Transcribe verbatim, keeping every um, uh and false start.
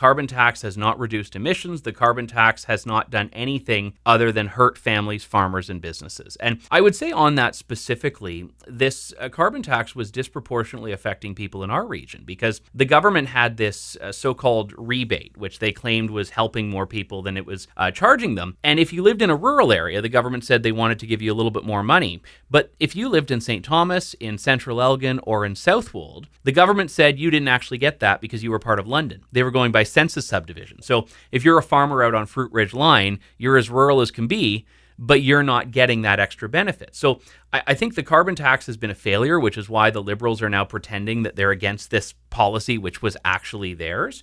carbon tax has not reduced emissions. The carbon tax has not done anything other than hurt families, farmers, and businesses. And I would say on that specifically, this uh, carbon tax was disproportionately affecting people in our region because the government had this uh, so-called rebate, which they claimed was helping more people than it was uh, charging them. And if you lived in a rural area, the government said they wanted to give you a little bit more money. But if you lived in Saint Thomas, in Central Elgin, or in Southwold, the government said you didn't actually get that because you were part of London. They were going by census subdivision. So if you're a farmer out on Fruit Ridge Line, you're as rural as can be, but you're not getting that extra benefit. So I, I think the carbon tax has been a failure, which is why the Liberals are now pretending that they're against this policy, which was actually theirs.